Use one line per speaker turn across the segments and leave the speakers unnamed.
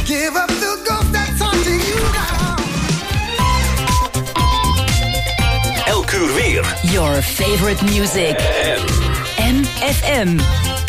Give up the ghost that's haunting you now.
Elk uur weer.
Your favorite music. MFM.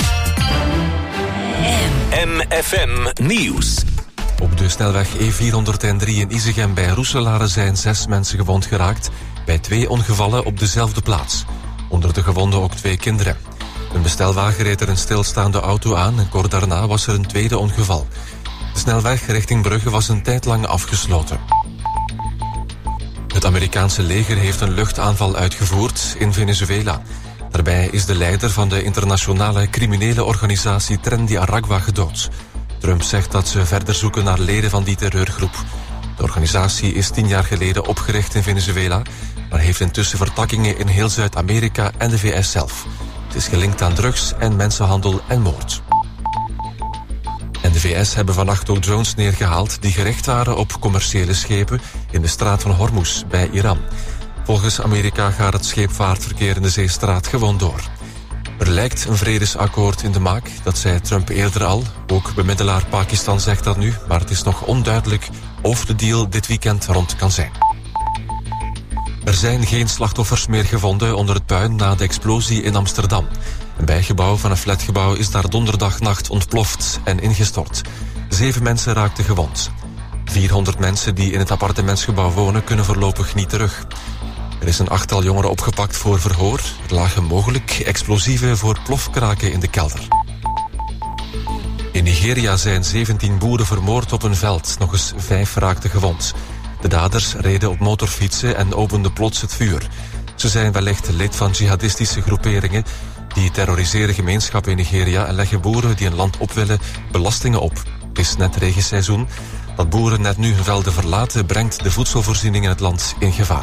MFM Nieuws.
Op de snelweg E403 in Isegem bij Roeselare zijn 6 mensen gewond geraakt bij 2 ongevallen op dezelfde plaats. Onder de gewonden ook 2 kinderen. Een bestelwagen reed er een stilstaande auto aan en kort daarna was er een tweede ongeval. De snelweg richting Brugge was een tijd lang afgesloten. Het Amerikaanse leger heeft een luchtaanval uitgevoerd in Venezuela. Daarbij is de leider van de internationale criminele organisatie Tren de Aragua gedood. Trump zegt dat ze verder zoeken naar leden van die terreurgroep. De organisatie is 10 jaar geleden opgericht in Venezuela, maar heeft intussen vertakkingen in heel Zuid-Amerika en de VS zelf. Het is gelinkt aan drugs en mensenhandel en moord. En de VS hebben vannacht ook drones neergehaald die gericht waren op commerciële schepen in de straat van Hormuz bij Iran. Volgens Amerika gaat het scheepvaartverkeer in de zeestraat gewoon door. Er lijkt een vredesakkoord in de maak, dat zei Trump eerder al. Ook bemiddelaar Pakistan zegt dat nu, maar het is nog onduidelijk of de deal dit weekend rond kan zijn. Er zijn geen slachtoffers meer gevonden onder het puin na de explosie in Amsterdam. Een bijgebouw van een flatgebouw is daar donderdagnacht ontploft en ingestort. 7 mensen raakten gewond. 400 mensen die in het appartementsgebouw wonen kunnen voorlopig niet terug. Er is een 8-tal jongeren opgepakt voor verhoor. Er lagen mogelijk explosieven voor plofkraken in de kelder. In Nigeria zijn 17 boeren vermoord op een veld. Nog eens 5 raakten gewond. De daders reden op motorfietsen en openden plots het vuur. Ze zijn wellicht lid van jihadistische groeperingen. Die terroriseren gemeenschappen in Nigeria en leggen boeren die een land op willen belastingen op. Het is net regenseizoen. Dat boeren net nu hun velden verlaten brengt de voedselvoorziening in het land in gevaar.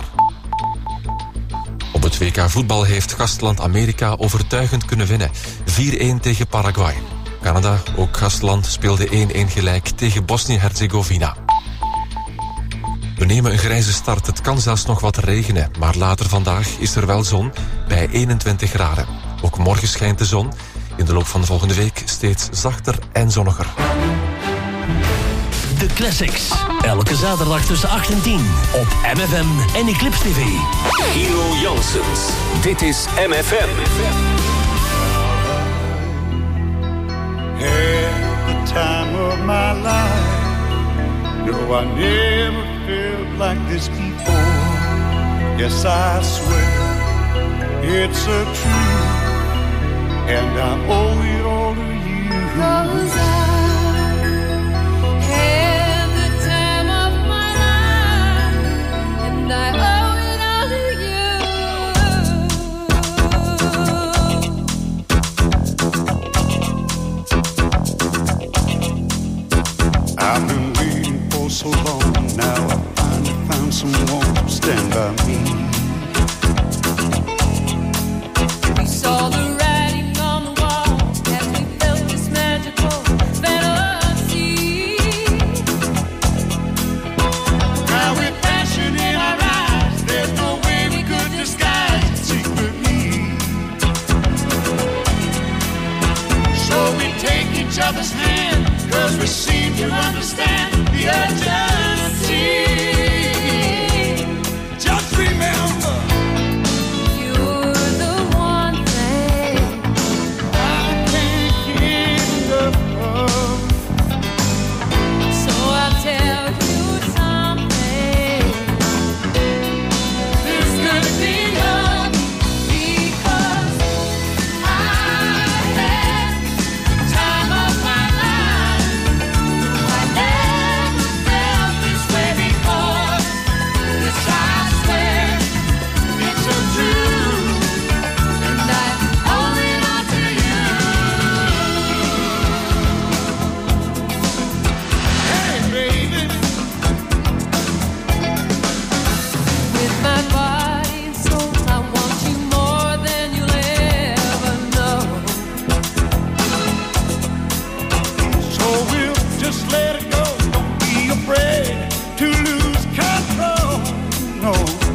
Op het WK voetbal heeft gastland Amerika overtuigend kunnen winnen. 4-1 tegen Paraguay. Canada, ook gastland, speelde 1-1 gelijk tegen Bosnië-Herzegovina. We nemen een grijze start. Het kan zelfs nog wat regenen, maar later vandaag is er wel zon bij 21 graden. Ook morgen schijnt de zon. In de loop van de volgende week steeds zachter en zonniger.
De Classics. Elke zaterdag tussen 8 en 10 op MFM en Eclipse TV.
Hero Janssens. Dit is MFM.
Had the time of my life. No, I never felt like this before. Yes, I swear it's a truth, and I owe it all to you. 'Cause I had the time of my life, and I owe it all to you. I've been waiting for so long. Now I finally found someone to stand by me. We saw the writing on the wall as we felt this magical fantasy. Now with passion in our eyes, there's no way we could disguise it secretly. So we take each other's hand, 'cause we seem to understand the urgency. Just remember, you're the one thing I can't get enough of. So I'll tell you something. This could be love, because I had the time of my life. I never felt this way before. This I swear it's so true, and I owe it all to you. Hey baby, with my body and soul, I want you more than you'll ever know. So we'll just let it go. Don't be afraid to lose control. No.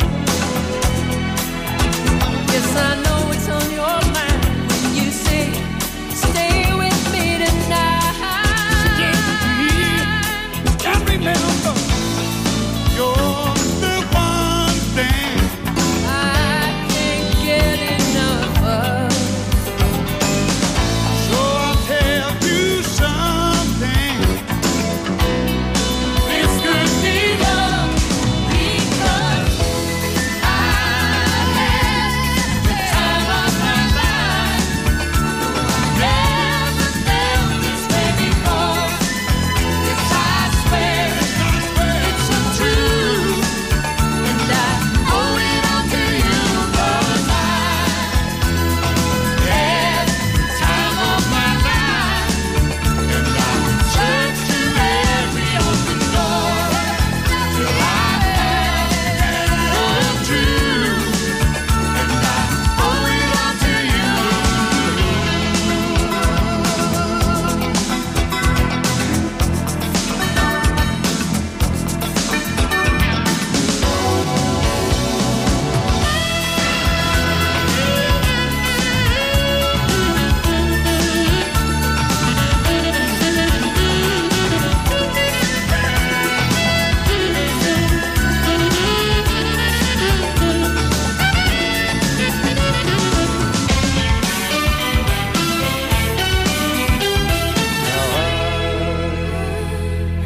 Yes, I know it's on your mind when you say, stay with me tonight. Stay with me.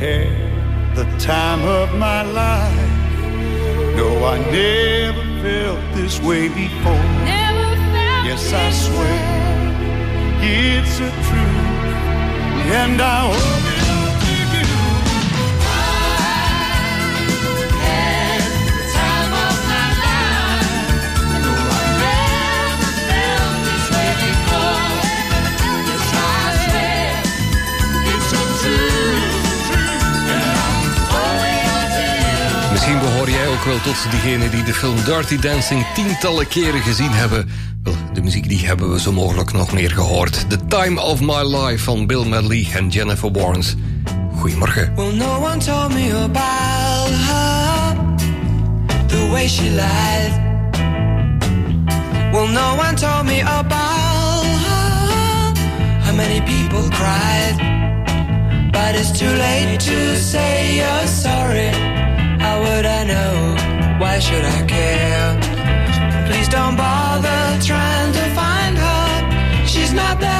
had the time of my life. No, I never felt this way before.
Never felt
Yes,
this
I swear it's a truth, and I owe it all to you.
I had the time of my life. No, I never felt this way before. Yes, I swear it's a truth, and I owe it all to you.
Misschien behoor jij ook wel tot diegenen die de film Dirty Dancing tientallen keren gezien hebben. Wel, de muziek die hebben we zo mogelijk nog meer gehoord. The Time of My Life van Bill Medley en Jennifer Warnes. Goedemorgen.
Well, no one told me about her, the way she lied. Well, no one told me about her, how many people cried. But it's too late to say you're sorry. How would I know? Why should I care? Please don't bother trying to find her. She's not there.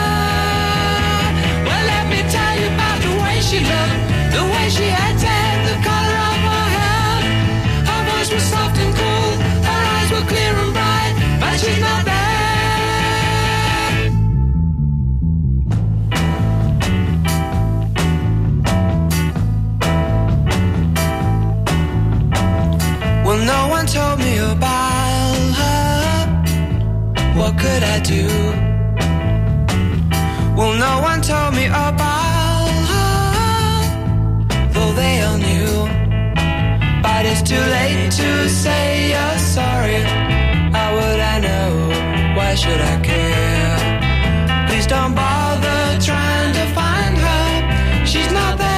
Well, let me tell you about the way she looked, the way she acted, the color of her hair. Her voice was soft and cool, her eyes were clear and bright, but she's not there. Well, no one told me about her. What could I do? Well, no one told me about her, though they all knew. But it's too late to say you're sorry. How would I know? Why should I care? Please don't bother trying to find her. She's not there.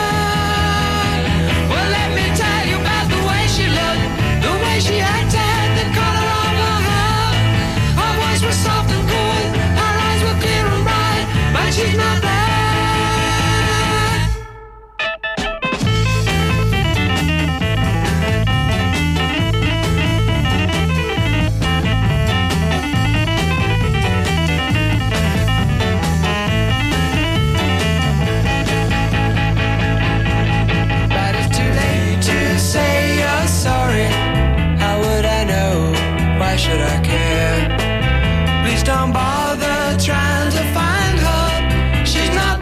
Well, let me tell you about the way she looked, the way she acted, the color of her hair. Her voice was soft and cool, her eyes were clear and bright, but she's not there. But it's too late to say you're sorry. How would I know? Why should I care? Please don't bother trying to find her. She's not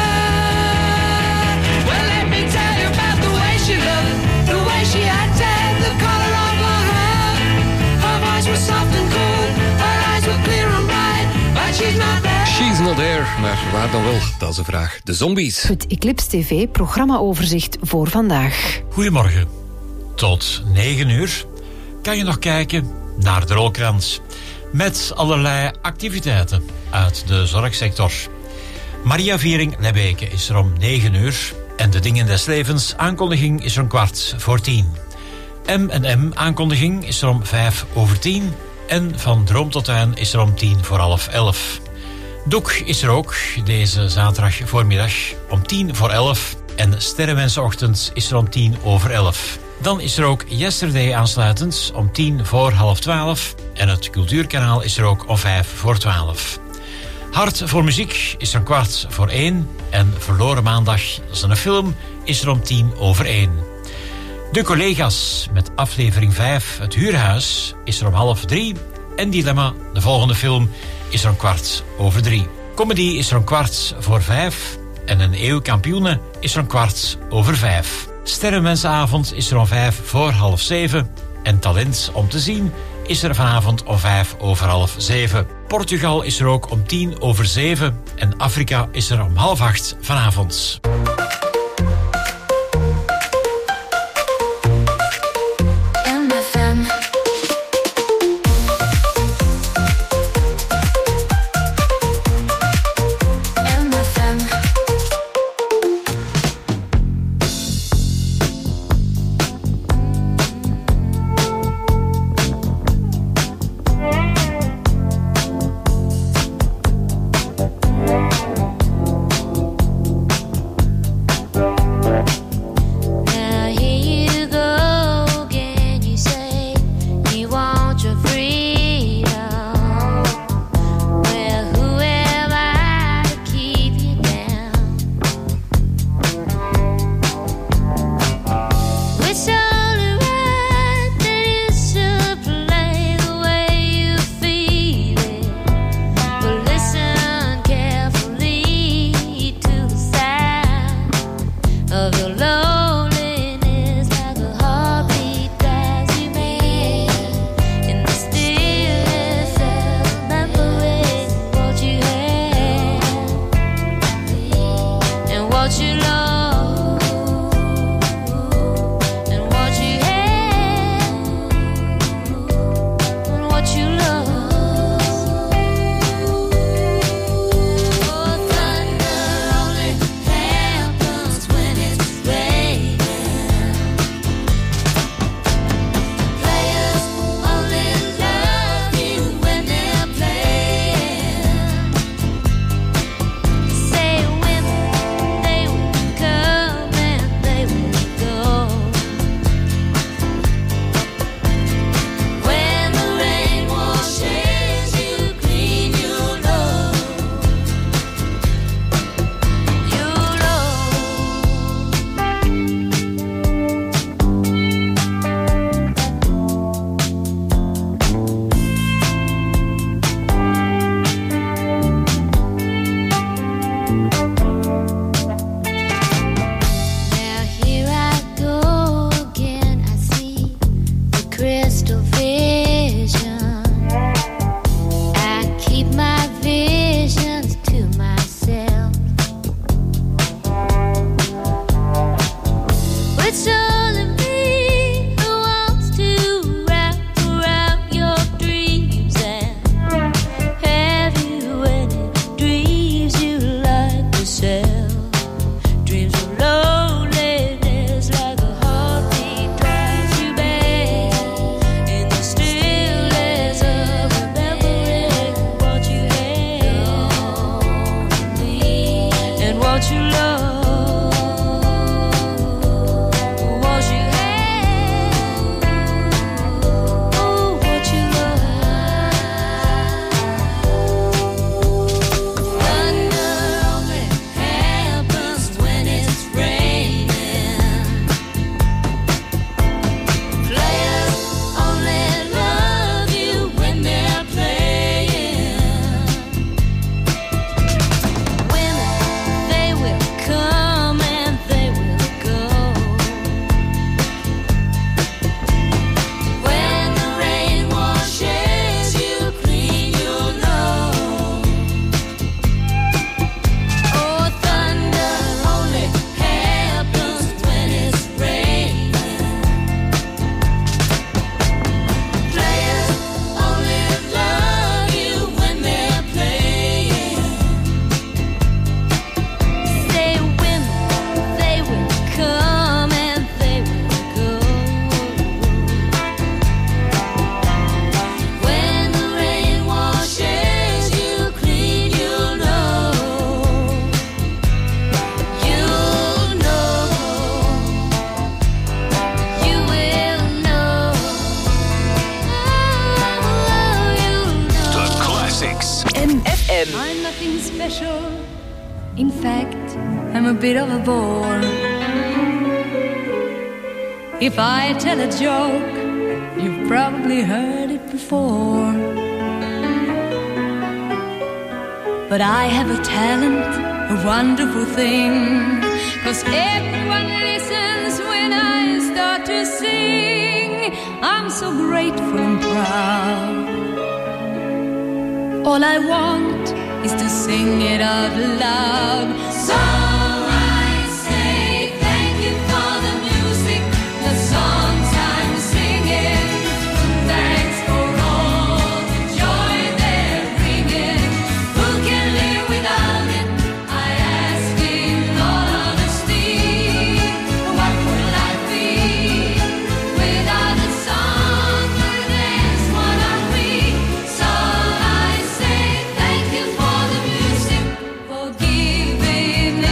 there. Well, let me tell you about the way she looked, the way she acted, the color of her hair. Her voice was soft and cool, her eyes were clear and bright, but she's not there.
She's not there, maar waar dan wel? Dat is de vraag. De Zombies.
Het Eclipse TV programmaoverzicht voor vandaag.
Goedemorgen. Tot 9 uur kan je nog kijken naar de Rolkrans. Met allerlei activiteiten uit de zorgsector. Maria Viering Lebbeke is er om 9 uur. En de Dingen des Levens aankondiging is er om 9:15. M&M aankondiging is er om 9:05. En van Droom tot Tuin is er om 10:10. Doek is er ook deze zaterdag voormiddag om 10:11. En Sterrenwensochtend is er om 10:11. Dan is er ook Yesterday aansluitend om 10:10. En het Cultuurkanaal is er ook om 11:55. Hart voor muziek is er om 1:15. En Verloren Maandag, dat is een film, is er om 1:10. De Collega's met aflevering 5, Het Huurhuis, is er om 2:30. En Dilemma, de volgende film, is er om 3:15. Comedy is er om 4:45. En Een Eeuw Kampioenen is er om 5:15. Sterrenwensavond is er om 6:05. En Talent om te zien is er vanavond om 6:05. Portugal is er ook om 7:10. En Afrika is er om 7:30 vanavond.
of your loneliness, like a heartbeat drives you mad. In the stillness of remembering what you had and what you lost.
I'm nothing special. In fact, I'm a bit of a bore. If I tell a joke, you've probably heard it before. But I have a talent, a wonderful thing, 'cause everyone listens when I start to sing. I'm so grateful and proud. All I want is to sing it out loud. So I say thank you for the music, the songs I'm singing. Thanks for all the joy they're bringing. Who can live without it? I ask in all honesty. What would life be without a song? That's what I'm weak. So I say thank you for the music, for giving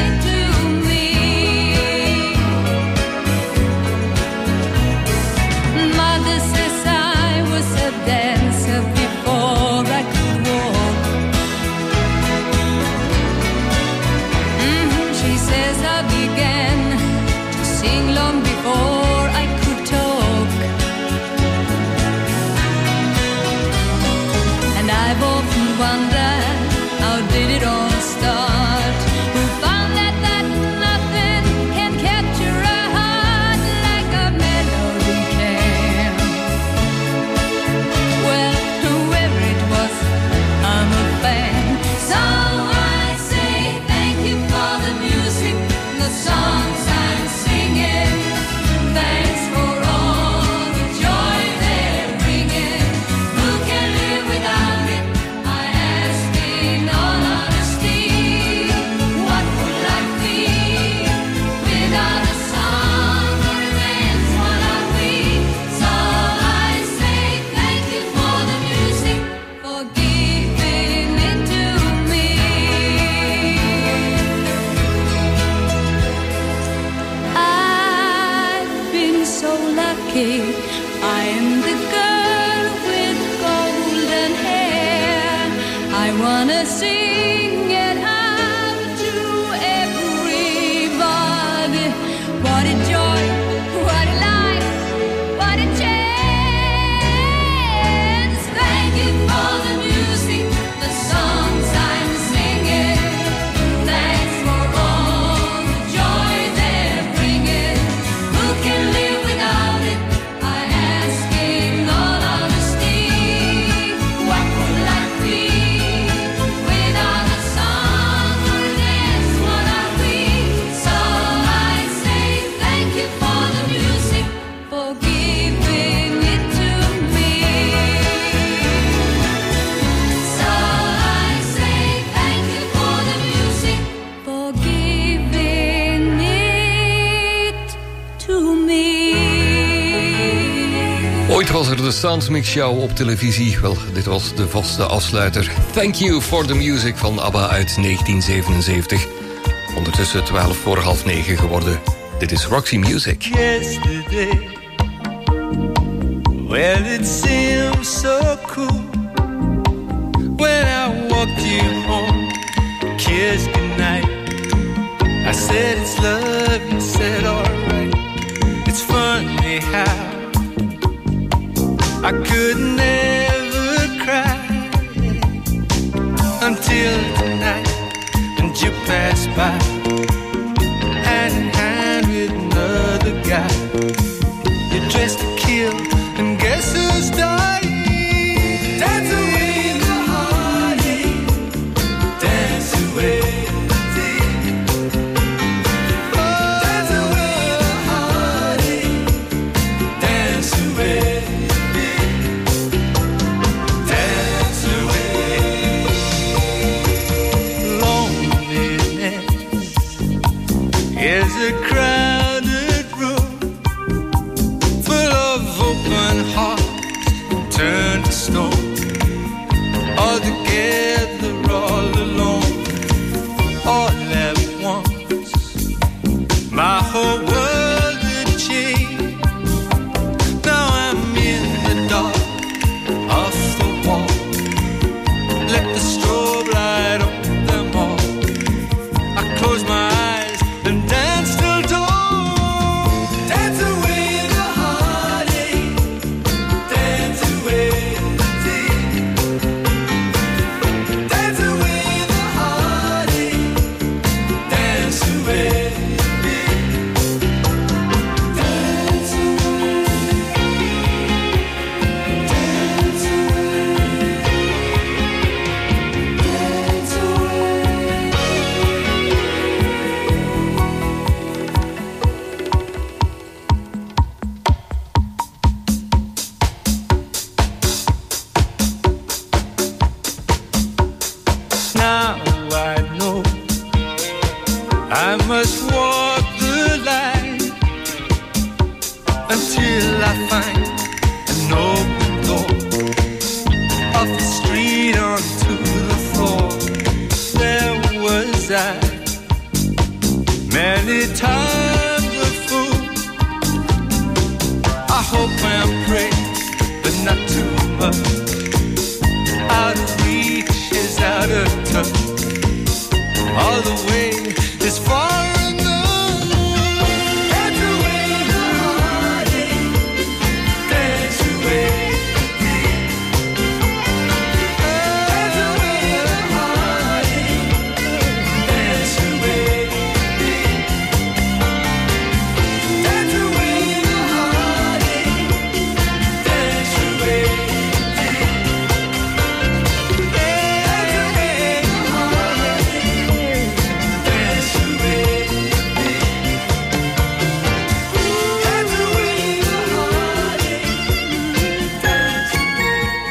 bouquet. I am the girl with golden hair. I wanna sing it out to everybody. What a joy, what a life, what a chance. Thank you for the music, the songs I'm singing. Thanks for all the joy they're bringing. Who can live without it? I ask in all honesty. What would life be without a song? For this, what are we? So I say thank you for the music, for giving it to me. So I say thank you for the music, for giving it to me.
Ooit was er de Soundsmix Show op televisie. Wel, dit was de vaste afsluiter. Thank You for the Music van ABBA uit 1977. Ondertussen 8:12 geworden. Dit is Roxy Music.
Yesterday, well, it seems so cool when I walked you home, kissed goodnight. I said it's love, you said alright. It's funny how I could never cry until tonight, and you passed by, hand in hand with another guy. You're dressed to kill, and guess who's dying? Dance away the heartache, dance away the tears. Dance away the heartache, dance away the fear. Dance away. Loneliness is a crowded room full of open hearts turned to stone. All together, all alone, all at once. My whole world had changed. Now I'm in the dark, off the wall. Let the strobe light up them all. I close my eyes and dance till dawn. Dance away the heartache, dance away the tears. Dance away the heartache, dance away the fear. Dance away, dance away, dance Now I know I must walk the line until I find an open door, off the street onto the floor. There was I, many times a fool. I hope and pray, but not too much. Out of reach is out of touch. All the way is far enough. Dance away the heartache, dance away the tears. Dance away the heartache, dance away the fear. Dance away the heartache, dance away the tears. Dance away the heartache, dance away the fear. Dance away the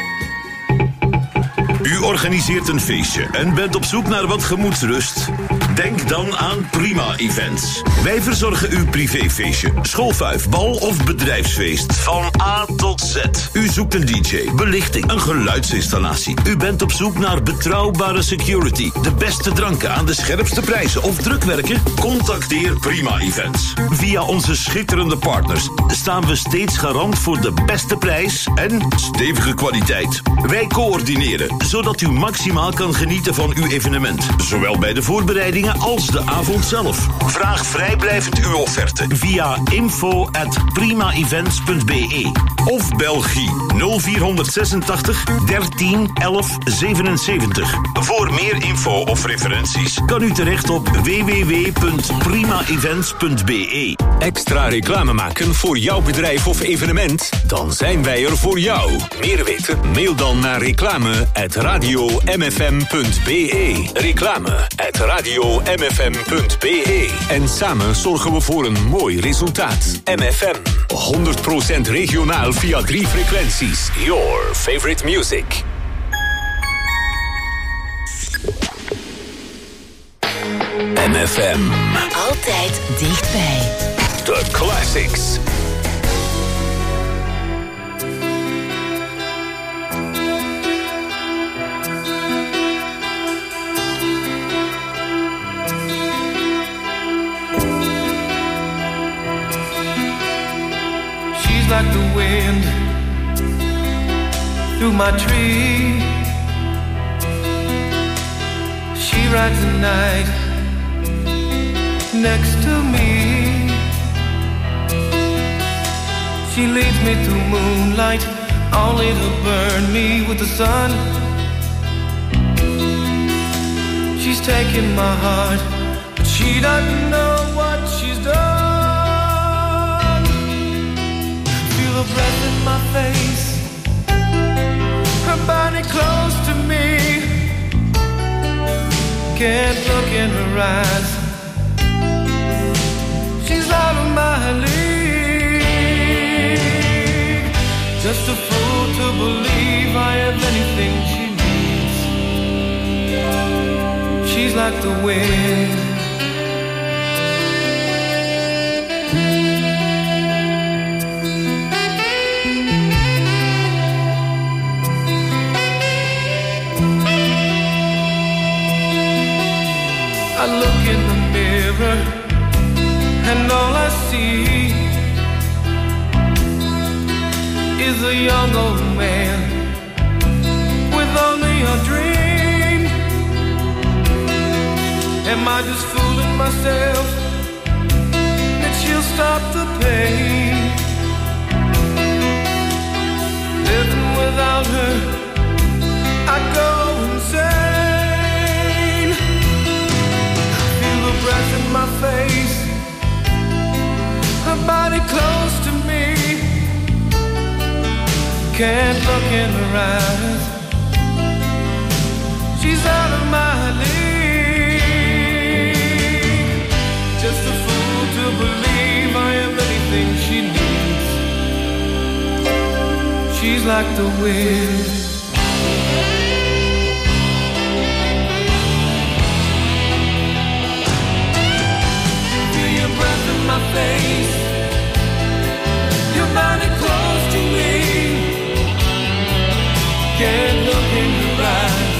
heartache, dance.
U organiseert een feestje en bent op zoek naar wat gemoedsrust?
Denk dan aan Prima Events. Wij verzorgen uw privéfeestje, schoolfuif, bal of bedrijfsfeest. Van A tot Z. U zoekt een DJ, belichting, een geluidsinstallatie. U bent op zoek naar betrouwbare security, de beste dranken aan de scherpste prijzen of drukwerken? Contacteer Prima Events. Via onze schitterende partners staan we steeds garant voor de beste prijs en stevige kwaliteit. Wij coördineren, zodat u maximaal kan genieten van uw evenement. Zowel bij de voorbereidingen als de avond zelf. Vraag vrijblijvend uw offerte via info@primaevents.be of Belgie 0486 13 11 77. Voor meer info of referenties kan u terecht op www.primaevents.be.
Extra reclame maken voor jouw bedrijf of evenement? Dan zijn wij er voor jou. Meer weten? Mail dan naar reclame@radiomfm.be. Reclame@radiomfm.be. En samen zorgen we voor een mooi resultaat. MFM, 100% regionaal via 3 frequenties. Your favorite music. MFM.
Altijd dichtbij.
The classics.
She's like the wind through my tree. She rides the night next to me. She leads me through moonlight, only to burn me with the sun. She's taking my heart, but she doesn't know what she's done. Feel her breath in my face, her body close to me. Can't look in her eyes, she's out of my league. Just a fool to believe I have anything she needs. She's like the wind. I look in the mirror and all I see is a young old man with only a dream. Am I just fooling myself that she'll stop the pain? Living without her, I go insane. Feel the breath in my face, her body close to me. Can't look in her eyes, she's out of my league. Just a fool to believe I am anything she needs. She's like the wind. Feel your breath in my face, your body close to me. Can't look in your eyes,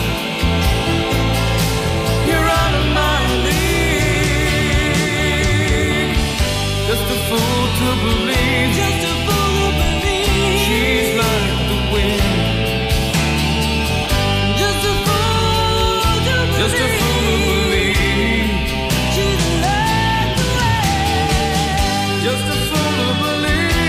you're out of my league. Just a fool to believe, just a fool to believe. She's like the wind. Just a fool to believe, just a fool to believe. She's like the wind. Just a fool to believe.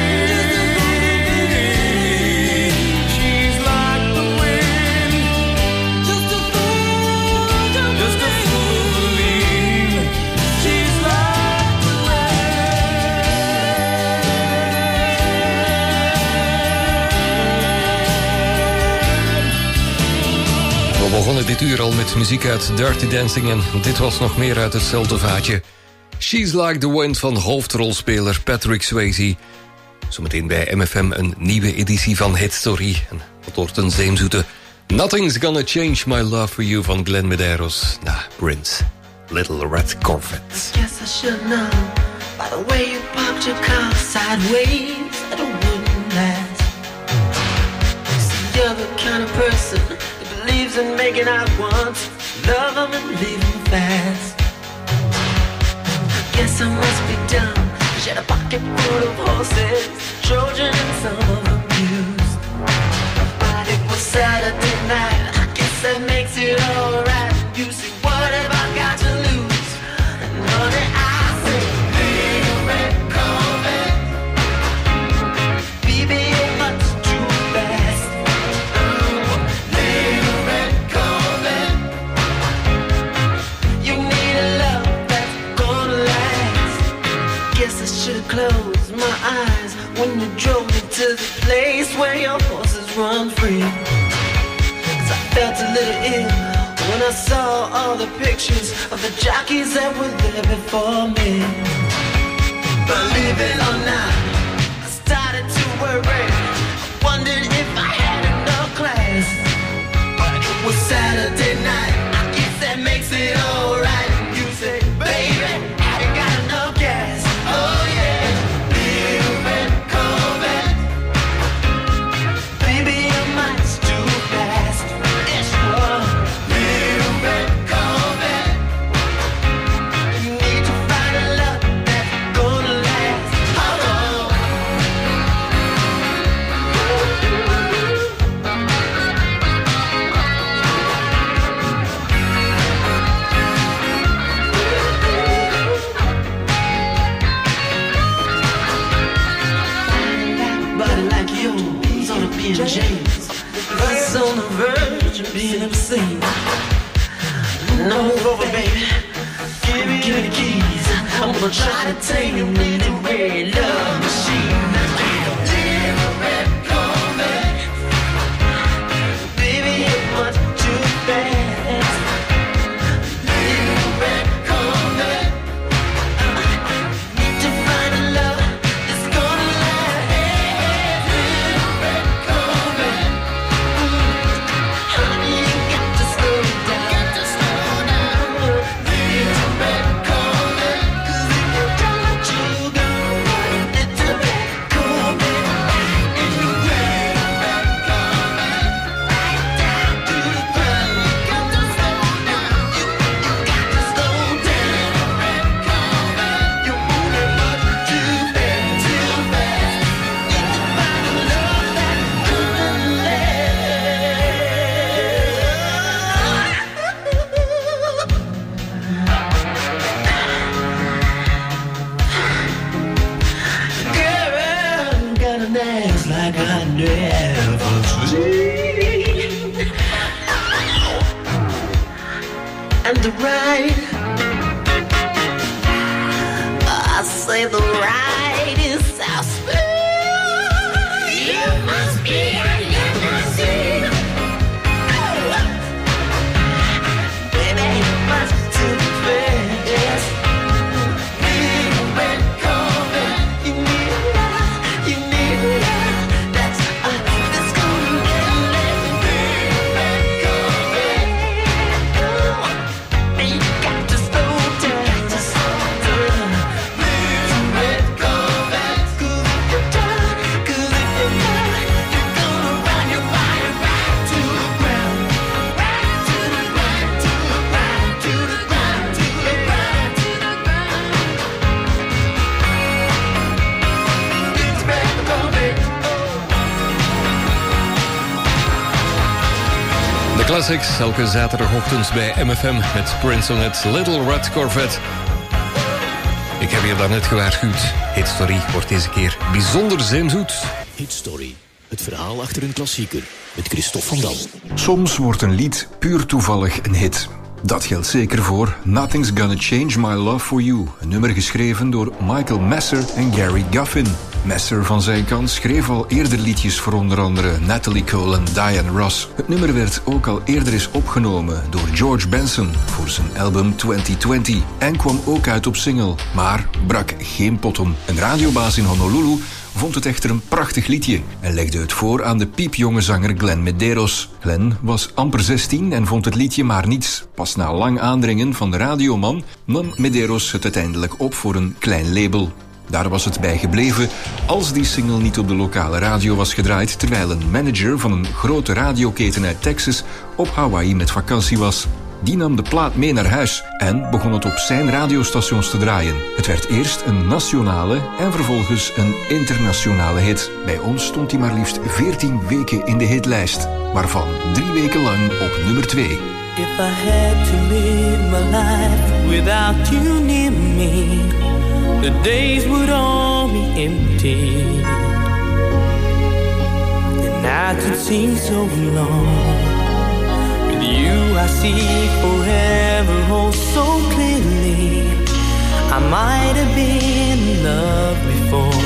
We begonnen dit uur al met muziek uit Dirty Dancing en dit was nog meer uit hetzelfde vaatje. She's Like the Wind van hoofdrolspeler Patrick Swayze. Zometeen bij MFM een nieuwe editie van Hit Story. En dat wordt een zeemzoete Nothing's Gonna Change My Love For You van Glenn Medeiros. Prince. Little Red Corvette.
Guess I should know by the way you parked your car sideways that it wouldn't last. See, you're the kind of person who believes in making out once, love them and leave them fast. Guess I must be dumb. She had a pocket full of horses, Trojan and some of them used. But it was Saturday night, I guess that makes it alright. You see, what have I got to lose? And honey, I say, little red Corvette, baby, you're much too fast. Little red Corvette, you need a love that's gonna last. Guess I should've closed my eyes when you drove me to the place where your horses run free. 'Cause I felt a little ill when I saw all the pictures of the jockeys that were there before me. Believe it or not, I started to worry. I wondered if I had enough class. But it was Saturday night, I guess that makes it alright. You say, baby, I ain't got enough gas. Oh yeah, little red Corvette, baby, you're much too fast. Yes, you are. Little red Corvette, you need to find a love that's gonna last. Oh, body like yours on a B&J's, it's on the verge of being obscene. No, move over, baby. Give me the keys. I'm gonna try to tame you in the red love machine. Little red Corvette, baby, you're much too fast. Little red Corvette, need to find a love that's gonna last. Little red Corvette, honey, you got to slow down. Little red Corvette, 'cause if you don't let you go, little red Corvette, and you red Corvette, right down to the ground. You got to slow down. You got to slow down. Red Corvette, you're moving much too fast, too fast. Need to find a love that's gonna Girl, got an ass like I never seen. And the ride, I say the ride is so smooth. You must be, you must be. Baby, you're much too fast. Little red Corvette, you need love, you need love. That's gonna let little red Corvette. You got to slow down, Little red Corvette, 'cause if you're done, you're gonna run your body right to the ground, right to the ground, to the ground, to the ground, to the ground, to the ground. Little red Corvette.
De classics, elke zaterdagochtend bij MFM met Prince on It, Little Red Corvette. Ik heb je daarnet gewaarschuwd. Hitstory wordt deze keer bijzonder zeemzoet.
Hitstory, het verhaal achter een klassieker. Met Christophe van Dam.
Soms wordt een lied puur toevallig een hit. Dat geldt zeker voor Nothing's Gonna Change My Love For You, een nummer geschreven door Michael Messer en Gary Guffin. Messer van zijn kant schreef al eerder liedjes voor onder andere Natalie Cole en Diana Ross. Het nummer werd ook al eerder eens opgenomen door George Benson voor zijn album 2020 en kwam ook uit op single, maar brak geen potten. Een radiobaas in Honolulu vond het echter een prachtig liedje en legde het voor aan de piepjonge zanger Glenn Medeiros. Glenn was amper 16 en vond het liedje maar niets. Pas na lang aandringen van de radioman nam Medeiros het uiteindelijk op voor een klein label. Daar was het bij gebleven als die single niet op de lokale radio was gedraaid, terwijl een manager van een grote radioketen uit Texas op Hawaii met vakantie was. Die nam de plaat mee naar huis en begon het op zijn radiostations te draaien. Het werd eerst een nationale en vervolgens een internationale hit. Bij ons stond hij maar liefst 14 weken in de hitlijst, waarvan 3 weken lang op nummer 2.
If I had to live my life without you near me, the days would all be empty. The nights would seem so long. With you I see forever oh so clearly. I might have been in love before,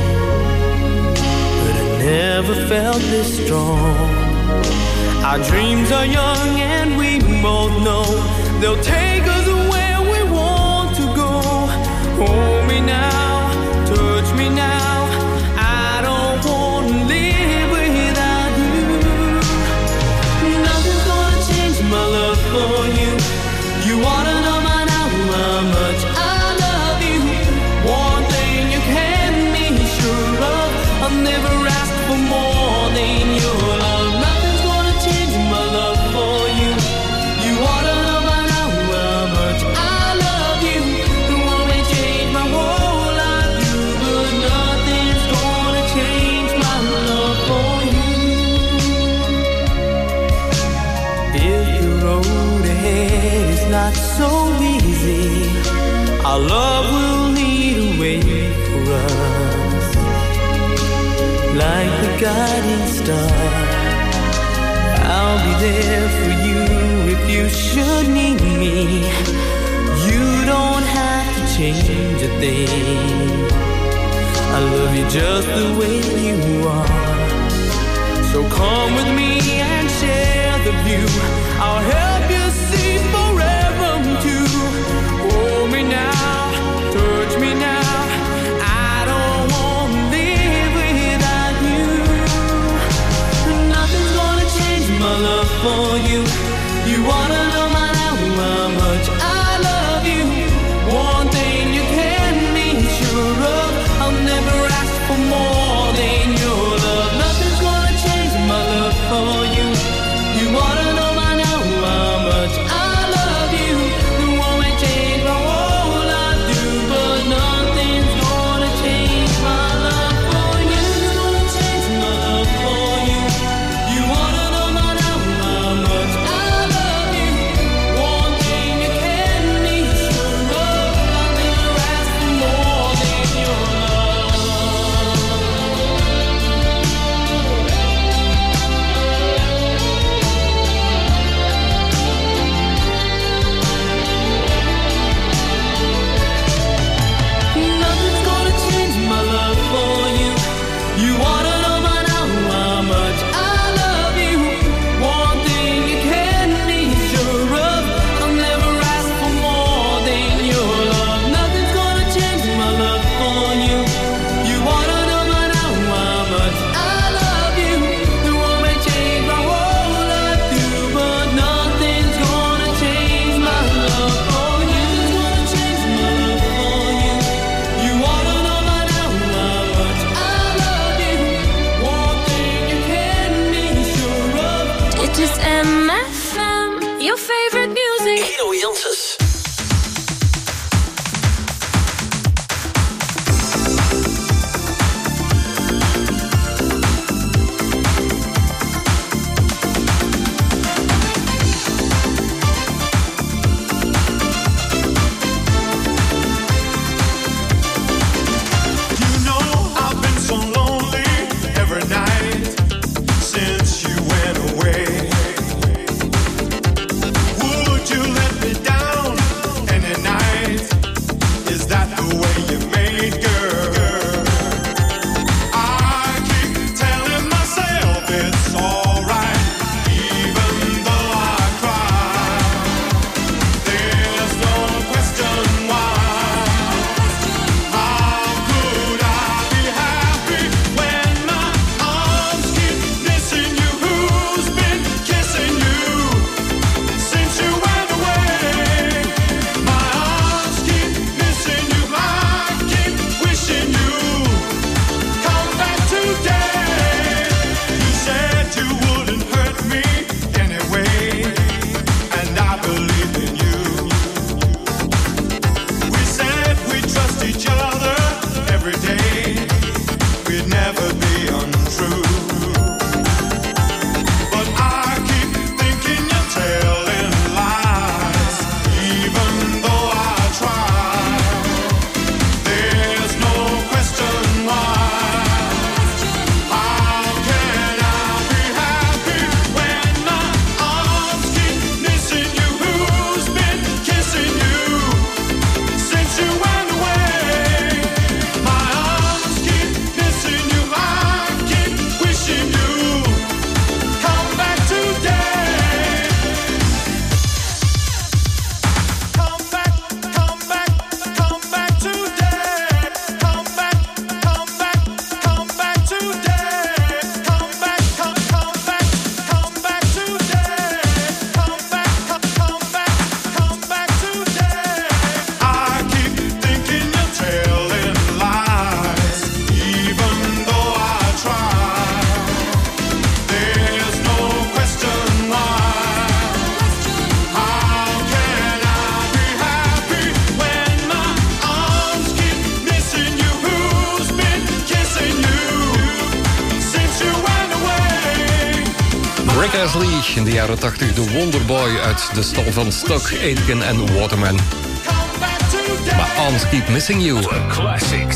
but I never felt this strong. Our dreams are young and we both know they'll take us where we want to go. Hold me now, touch me now. I don't want to live without you. Nothing's gonna change my love for you. You ought to know by now how much I love you. One thing you can be sure of, I'll never ask for more than your love. Nothing's gonna change my love for you. You ought to know by now how much I love you. It won't change my whole life, you, but nothing's gonna change my love for you. If the road ahead is not so easy, our love will lead a way for us, like the guiding star. I'll be there for you if you should need me. You don't have to change a thing. I love you just the way you are. So come with me and share the view. I'll help you see forever too. Hold me now, touch me now. I don't want to live without you. Nothing's gonna change my love for you. You wanna know by now how much I love you. One thing you can be sure of, I'll never ask for more than your love. Nothing's gonna change my love for you. You wanna know by now how
Presley. In de jaren 80 de Wonderboy uit de stal van Stock, Aitken en Waterman. Maar Arms Keep Missing You.
Classics.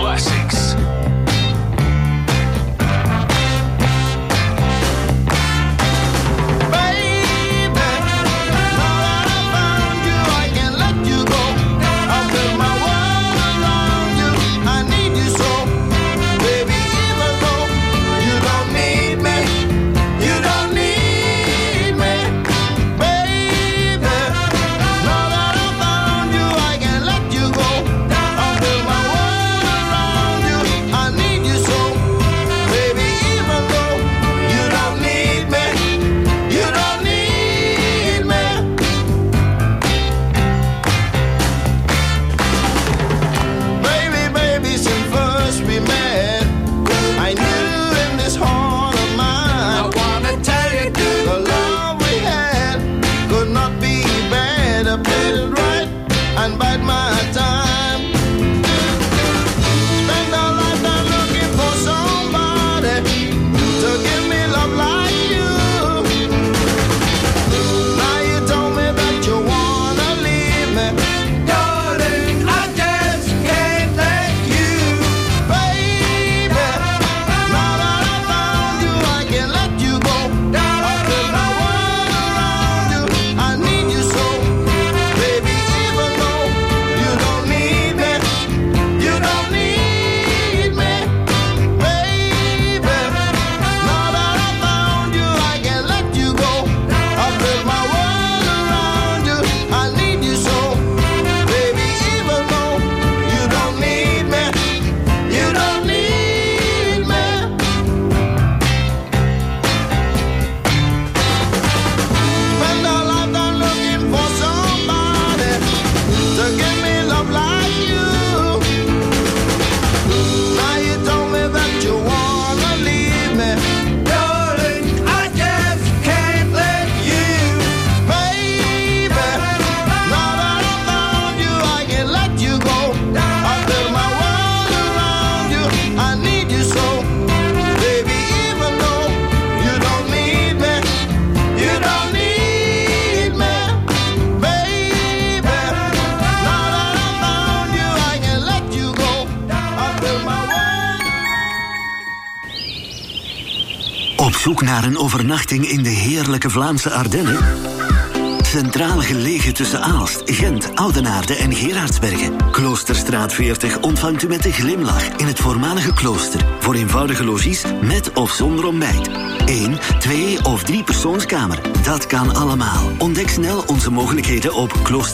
Op zoek naar een overnachting in de heerlijke Vlaamse Ardennen? Centraal gelegen tussen Aalst, Gent, Oudenaarde en Gerardsbergen. Kloosterstraat 40 ontvangt u met een glimlach in het voormalige klooster. Voor eenvoudige logies met of zonder ontbijt. 1, 2 of 3 persoonskamer. Dat kan allemaal. Ontdek snel onze mogelijkheden op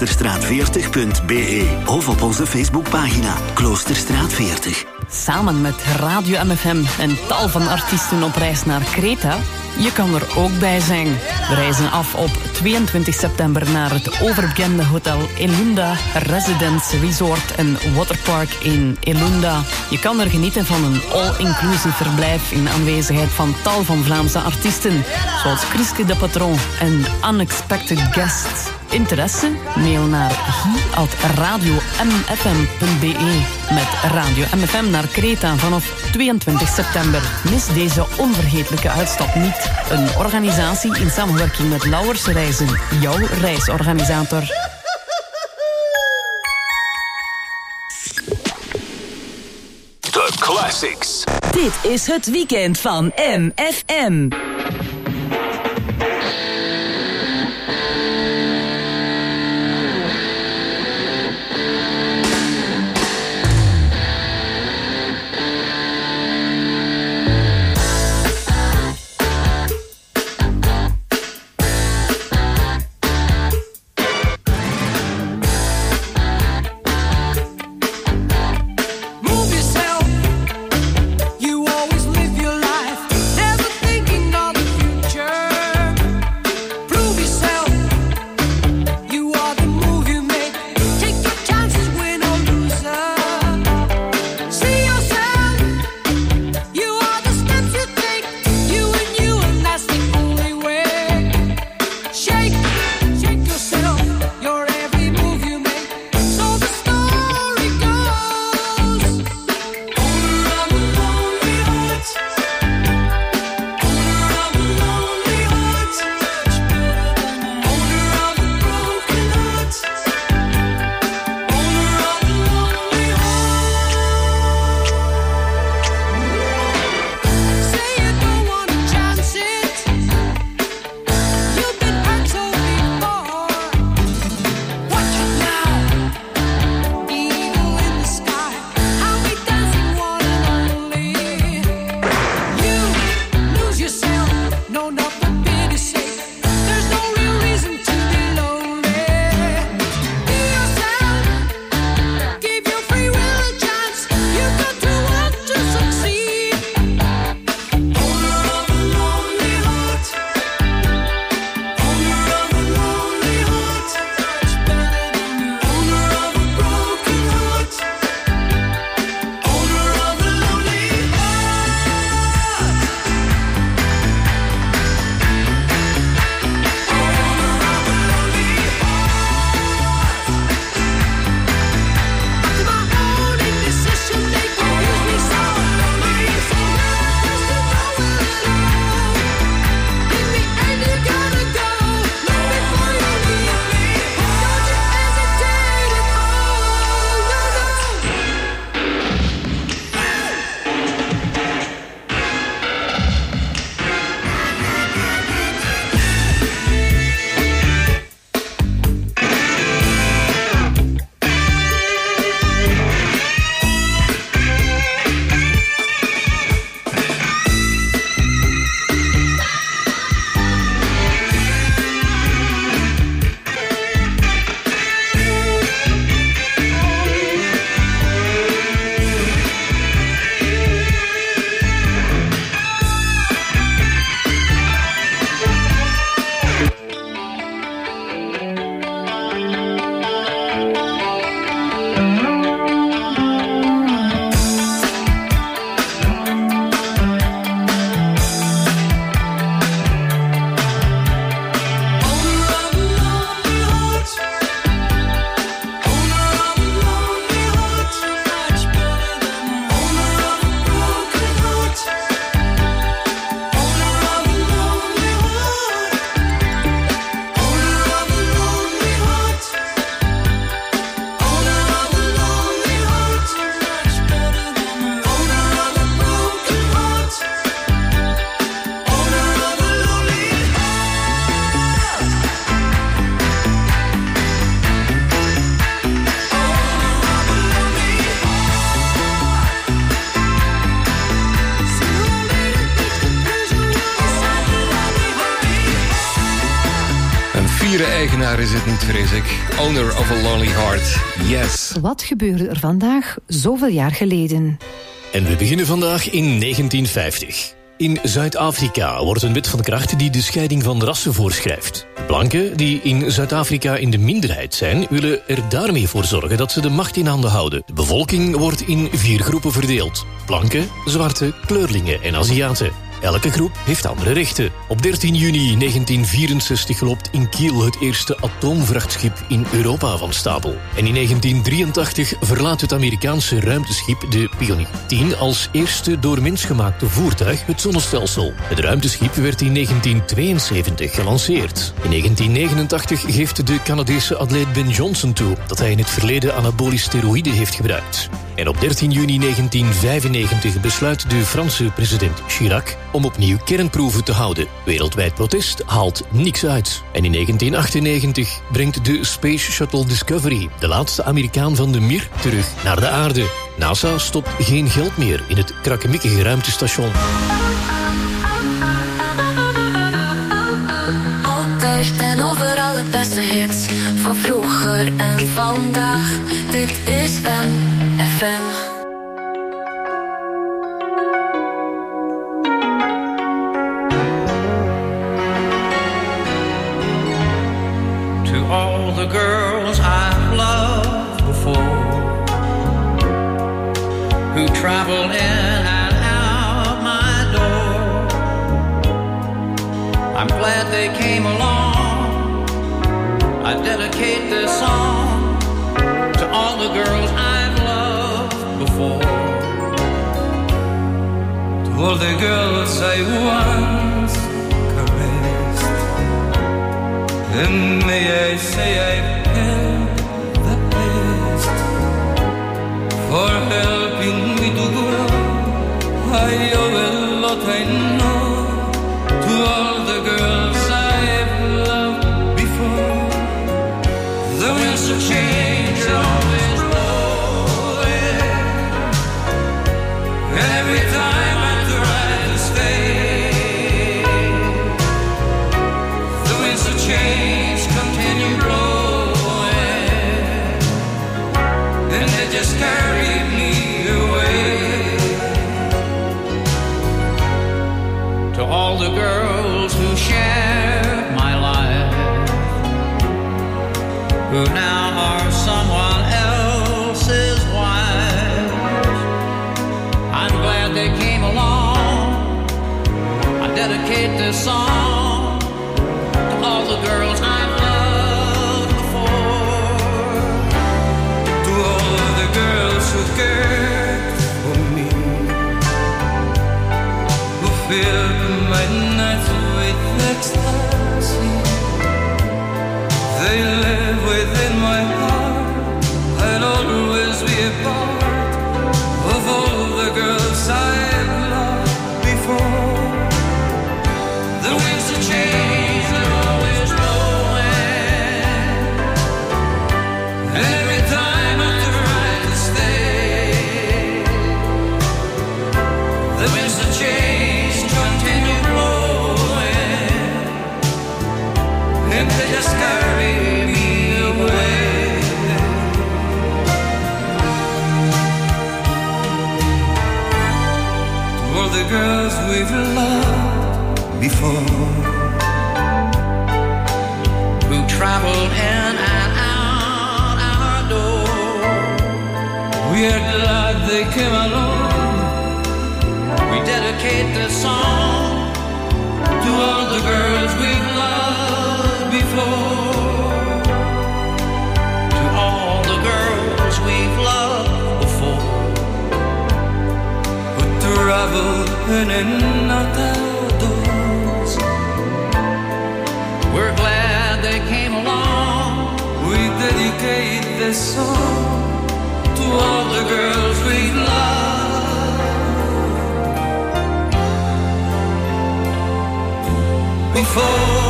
kloosterstraat40.be of op onze Facebookpagina Kloosterstraat 40.
Samen met Radio MFM en tal van artiesten op reis naar Kreta. Je kan er ook bij zijn. We reizen af op 22 september naar het overbekende hotel Elunda Residence Resort en Waterpark in Elunda. Je kan er genieten van een all-inclusive verblijf in aanwezigheid van tal van Vlaamse artiesten, zoals Chriske de Patron en Unexpected Guests. Interesse? Mail naar hi@radiomfm.be. Met Radio MFM naar Kreta vanaf 22 september. Mis deze onvergetelijke uitstap niet. Een organisatie in samenwerking met Lauwers Reizen, jouw reisorganisator.
The Classics.
Dit is het weekend van MFM.
Move yourself. You always live your life, never thinking of the
diereneigenaar is het niet, vrees ik. Owner of a Lonely Heart. Yes.
Wat gebeurde er vandaag zoveel jaar geleden?
En we beginnen vandaag in 1950. In Zuid-Afrika wordt een wet van kracht die de scheiding van rassen voorschrijft. Blanken, die in Zuid-Afrika in de minderheid zijn, willen er daarmee voor zorgen dat ze de macht in handen houden. De bevolking wordt in 4 groepen verdeeld. Blanken, zwarte, kleurlingen en Aziaten. Elke groep heeft andere rechten. Op 13 juni 1964 loopt in Kiel het eerste atoomvrachtschip in Europa van stapel. En in 1983 verlaat het Amerikaanse ruimteschip de Pioneer 10 als eerste door mens gemaakte voertuig het zonnestelsel. Het ruimteschip werd in 1972 gelanceerd. In 1989 geeft de Canadese atleet Ben Johnson toe dat hij in het verleden anabolisch steroïden heeft gebruikt. En op 13 juni 1995 besluit de Franse president Chirac om opnieuw kernproeven te houden. Wereldwijd protest haalt niks uit. En in 1998 brengt de Space Shuttle Discovery, de laatste Amerikaan van de Mir, terug naar de aarde. NASA stopt geen geld meer in het krakkemikkige ruimtestation.
Altijd en overal het beste hits van vroeger en vandaag. Dit is MFM.
To all the girls I've loved before, who travel in and out my door, I'm glad they came along. I dedicate this song to all the girls I've loved before, to all the girls I once caressed, and may I say I've had the best for helping me to grow. I owe a lot, I know, to all the girls I've loved before. The winds of change are always blowing, and every time I try to stay, the winds of change continue blowing, and they just carry me away. To all the girls who shared my life, who now are someone else's wives, I'm glad they came along. I dedicate this song to all the girls I've loved before, to all the girls who cared for me, who filled my nights with ecstasy. They live within my heart. I'll always be a part of all the girls I've loved before. The winds of change are always blowing, and every time I try to stay, the winds of change continue blowing, and they just carry me away. To all the girls we've loved before, who traveled in and out our door, we are glad they came along. We dedicate this song to all the girls we've loved before, to all the girls we've loved before, who travel in and out our doors. We're glad they came along. We dedicate this song to all the girls we've loved before.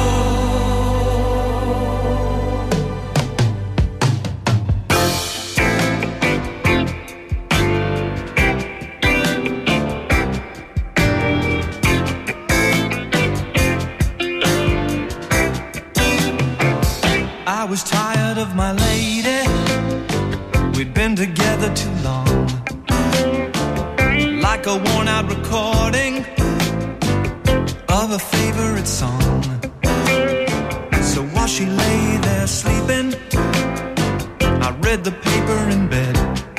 was tired of my lady. We'd been together too long. Like a worn-out recording of a favorite song. So while she lay there sleeping, I read the paper in bed.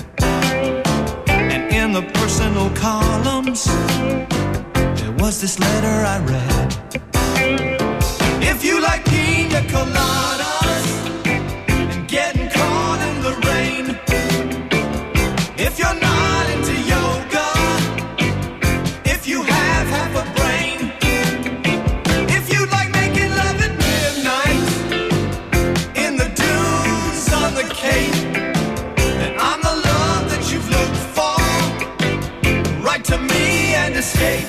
And in the personal columns, there was this letter I read. If you like pina coladas and getting caught in the rain, if you're not into yoga, if you have half a brain, if you like making love at midnight in the dunes on the Cape, then I'm the love that you've looked for. Write to me and escape.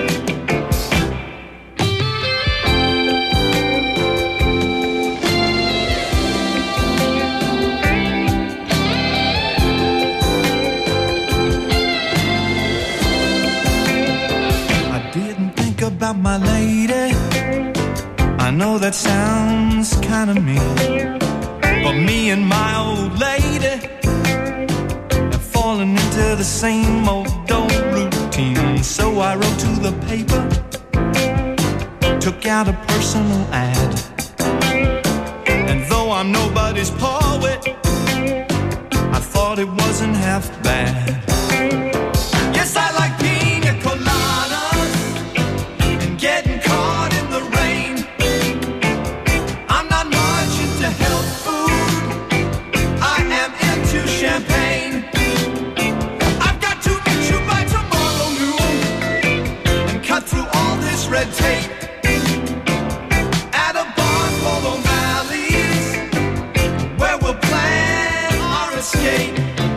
About my lady, I know that sounds kind of mean, but me and my old lady have fallen into the same old routine. So I wrote to the paper, took out a personal ad, and though I'm nobody's poet, I thought it wasn't half bad. Yes, I like pina coladas, getting caught in the rain. I'm not much into health food, I am into champagne. I've got to meet you by tomorrow noon and cut through all this red tape at a bar called O'Malley's, where we'll plan our escape.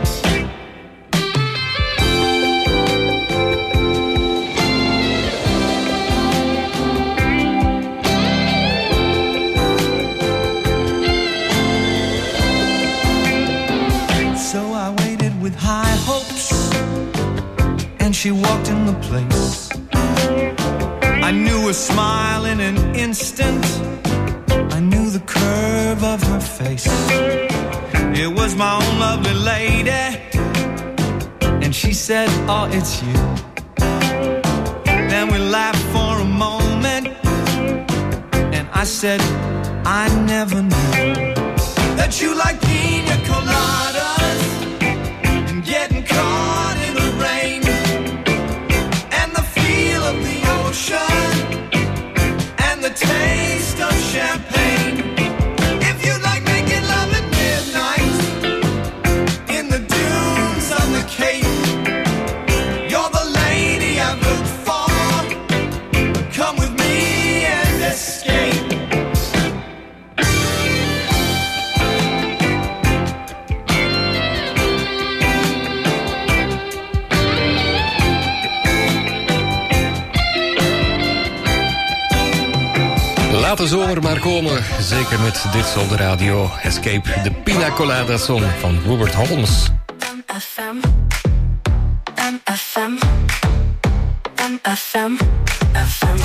High hopes, and she walked in the place. I knew her smile in an instant, I knew the curve of her face. It was my own lovely lady, and she said, oh, it's you. Then we laughed for a moment, and I said, I never knew that you like pina coladas, getting caught in the rain, and the feel of the ocean, and the taste of champagne. If you like making love at midnight in the dunes on the Cape, you're the lady I've looked for. Come with me and escape.
Laat de zomer maar komen, zeker met dit zo op de radio. Escape, de Pina Colada Song van Robert Holmes.
MFM, MFM, MFM, FM.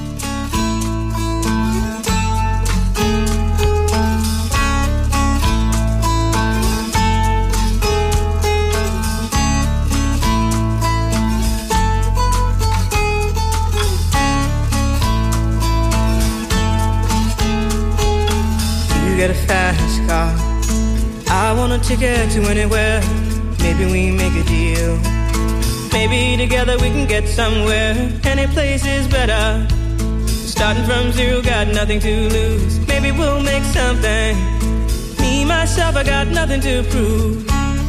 You get a fast car, I want a ticket to anywhere. Maybe we make a deal. Maybe together we can get somewhere. Any place is better. Starting from zero, got nothing to lose. Maybe we'll make something. Me, myself, I got nothing to prove.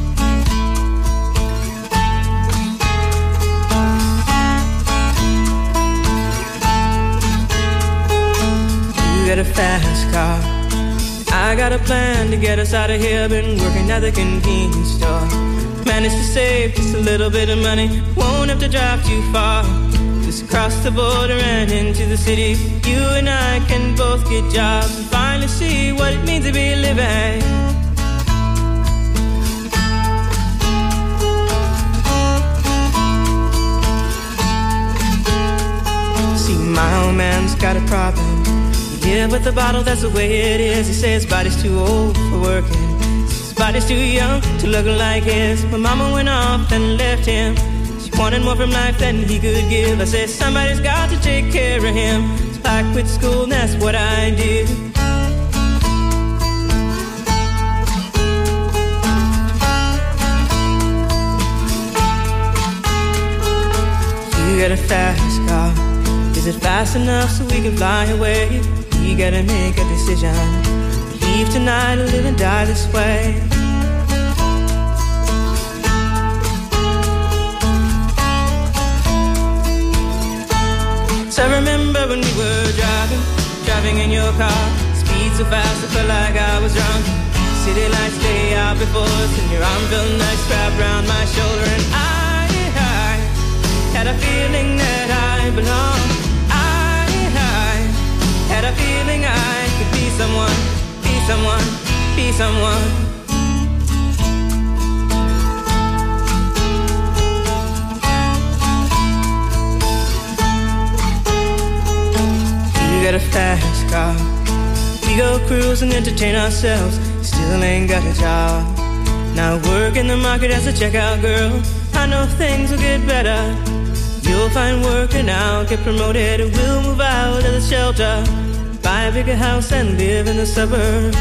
You get a fast car, I got a plan to get us out of here. Been working at the convenience store. Managed to save just a little bit of money. Won't have to drive too far. Just cross the border and into the city. You and I can both get jobs and finally see what it means to be living. See, my old man's got a problem. He live with the bottle, that's the way it is. He says his body's too old for working. His body's too young to look like his. My mama went off and left him. She wanted more from life than he could give. I said somebody's got to take care of him. So I quit school and that's what I did. You got a fast car. Is it fast enough so we can fly away? We gotta make a decision. Leave tonight or live and die this way. So I remember when we were driving in your car. Speed so fast I felt like I was drunk. City lights lay out before us, and your arm felt nice wrapped around my shoulder. And I had a feeling that I belonged. I had a feeling I could be someone, be someone, be someone. You got a fast car. We go cruise and entertain ourselves. Still ain't got a job. Now work in the market as a checkout girl. I know things will get better. You'll find work and I'll get promoted. We'll move out of the shelter, buy a bigger house and live in the suburbs.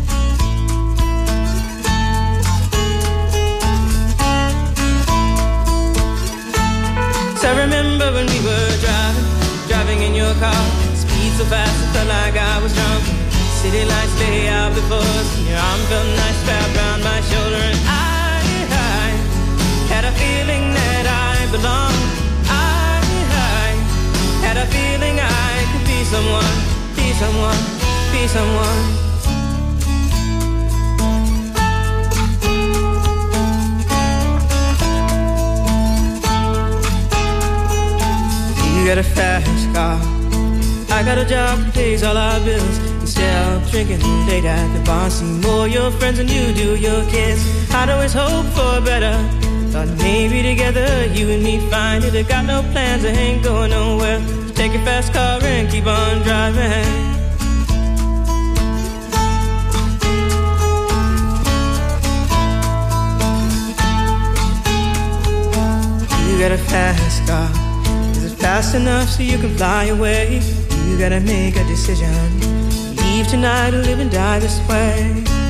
So I remember when we were driving in your car. Speed so fast it felt like I was drunk. City lights lay out before us, and your arm felt nice wrapped around my shoulder. And I had a feeling that I belonged. Had a feeling I could be someone, be someone, be someone. You got a fast car. I got a job that pays all our bills. Instead of drinking late at the bar, see more your friends than you do your kids. I'd always hope for better. Thought maybe together you and me find it. I got no plans, I ain't going nowhere. Take your fast car and keep on driving. You got a fast car. Is it fast enough so you can fly away? You gotta make a decision. Leave tonight or live and die this way.